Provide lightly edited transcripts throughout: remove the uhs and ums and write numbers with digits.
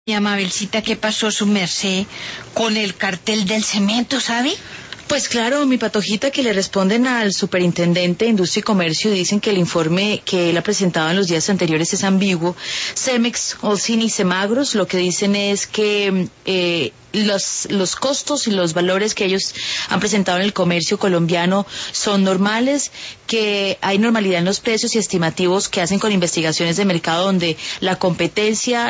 Mabelcita, ¿qué pasó su merced con el cartel del cemento, sabe? Pues claro, mi patojita, que le responden al superintendente de Industria y Comercio y dicen que el informe que él ha presentado en los días anteriores es ambiguo. Cemex, Holcim y Semagros lo que dicen es que los costos y los valores que ellos han presentado en el comercio colombiano son normales, que hay normalidad en los precios y estimativos que hacen con investigaciones de mercado donde la competencia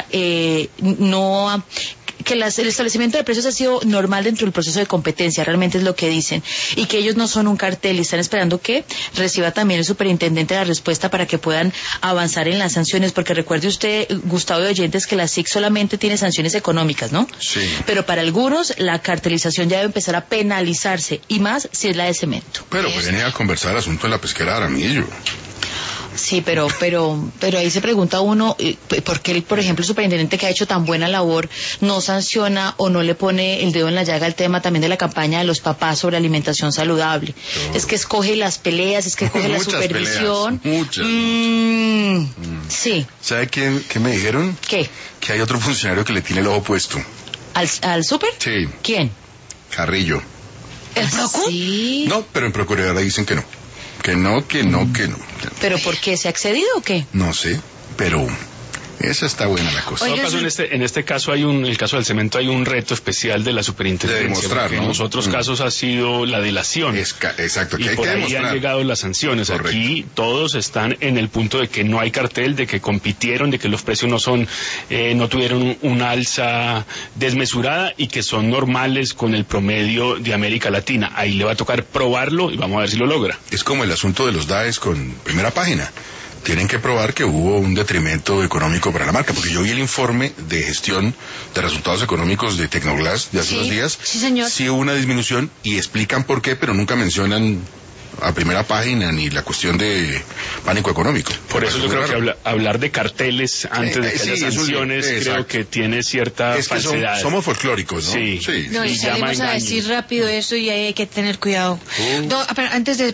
que el establecimiento de precios ha sido normal dentro del proceso de competencia, realmente es lo que dicen, y que ellos no son un cartel y están esperando que reciba también el superintendente la respuesta para que puedan avanzar en las sanciones, porque recuerde usted, Gustavo de Oyentes, que la SIC solamente tiene sanciones económicas, ¿no? Sí. Pero para algunos la cartelización ya debe empezar a penalizarse, y más si es la de cemento. Pero pues viene a conversar el asunto de la pesquera de Aramillo. Sí, pero ahí se pregunta uno, ¿por qué, por ejemplo, el superintendente que ha hecho tan buena labor no sanciona o no le pone el dedo en la llaga al tema también de la campaña de los papás sobre alimentación saludable? Es que escoge las peleas, es que escoge la supervisión. Muchas. Sí. ¿Sabe qué me dijeron? ¿Qué? Que hay otro funcionario que le tiene el ojo puesto. ¿Al súper? Sí. ¿Quién? Carrillo. ¿El Procu? Sí. No, pero en Procuraduría dicen que no. Que no. ¿Pero por qué? ¿Se ha excedido o qué? No sé, pero esa está buena la cosa. Oiga, en este caso el caso del cemento hay un reto especial de la superintendencia. De demostrar, porque ¿no? en los otros casos ha sido la delación. Exacto, que y hay por que ahí demostrar. han llegado las sanciones. Correcto. Aquí todos están en el punto de que no hay cartel, de que compitieron, de que los precios no tuvieron una alza desmesurada y que son normales con el promedio de América Latina. Ahí le va a tocar probarlo y vamos a ver si lo logra. Es como el asunto de los DAEs con Primera Página. Tienen que probar que hubo un detrimento económico para la marca, porque yo vi el informe de gestión de resultados económicos de Tecnoglass de hace unos días. Sí, señor. Sí hubo una disminución y explican por qué, pero nunca mencionan a Primera Página ni la cuestión de pánico económico. Por eso yo creo que hablar de carteles antes de que haya sanciones creo que tiene cierta falsedad. Somos folclóricos, ¿no? Sí. No, y salimos a decir rápido eso y ahí hay que tener cuidado. No, pero antes de